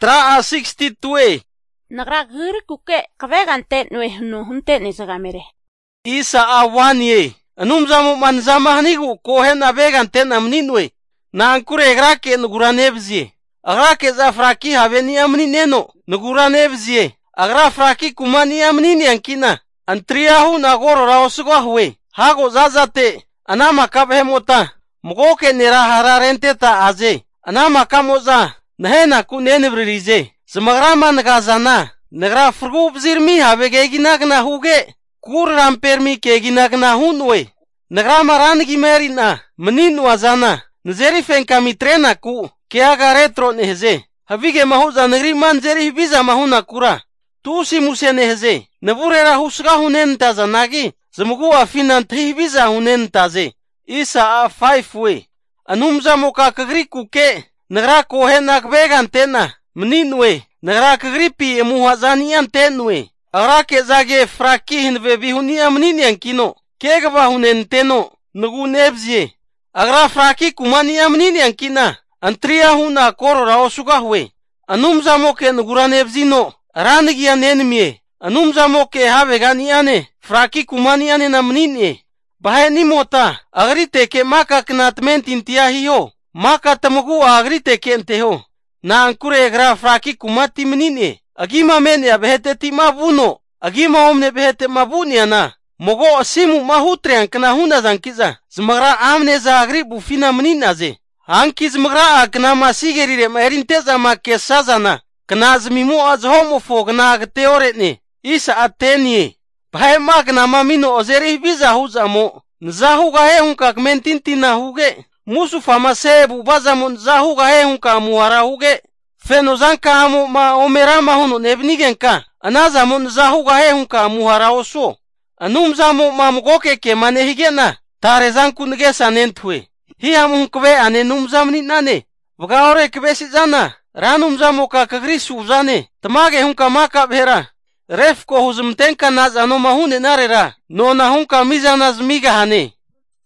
Tra a 62. Nagragir kuke kavegantet nue hunu hunte ni sagamere. Isa a 1 ye. Anum zamu man zamahnigu kohen abegantet namninwe. Na ankure grake nuguranebzie. Agrake za fraki haveni amni neno. Nuguranebzie. Agra fraki kumani amnini ankina. Antriahu nagoro raosugahwe. Hago zazate. Anama kabhemota. Mgoke nerahararente ta aze. Anama kamoza. Nahena ku nenevrize. Semagrama nagazana. Nagra frugub zirmi habegeginagna huge. Kur rampermi keginagna hunwe. Nagrama rangi merina. Menin wazana. Nzeri fenkami trena ku. Keaga retro nehze. Havige mahuza negri man zeri biza mahuna kura. Tusi muse nehze. Navurera husga hunen tazanagi. Zemugu afinan tribiza hunen taze. Isa a 5 we. Anumza moka kagri kuke. Nagra kohen akbegan tena. Mninwe. Nagra kagripi emuhazani antenwe. Agra ke zage fraki hinve bihuni amnini ankino. Kegaba hunen teno. Nugu nebzie. Agra fraki kumani amnini ankina. Antria huna koro raosuga hwe. Anumza moke nugura nebzino. Ranigi anenmie. Anumza moke havegani ane. Fraki kumani ane namnini. Bahani mota. Agrite ke maka knatment intia hiyo. Maka tamugu agrite ke enteho. Na ankure gra fraki kumati mnini. Agima mene abehete ti mabuno. Agima omne behete mabuni ana. Mogo asimu mahutre ankana huna zankiza. Zmagra amne za agri bufina mnina ze. Anki zmagra akna masigeri ma erinteza ma kesazana. Kna zmimu az homofog na teoretne. Isa atenie. Bahai magna mamino ozeri biza huzamo. Nzahu gahe hunka kmentintina huge. Musu fama sebu bazamo nzahu gahe hunka muhara huge. Feno zanka amo ma omerama hunu nebnigenka. Anazamo nzahu gahe hunka muhara oso. Anum zamo ma mugoke ke manehigena. Tare zanku ngesa nentwe. Hiya munkwe ane numzamni nane. Vgaore kbesi zana. Ranum zamo ka kagrisu zane. Tamage hunka maka bhera. Ref ko huzumtenka naz ano mahune narera. No na hunka mizanaz miga hane.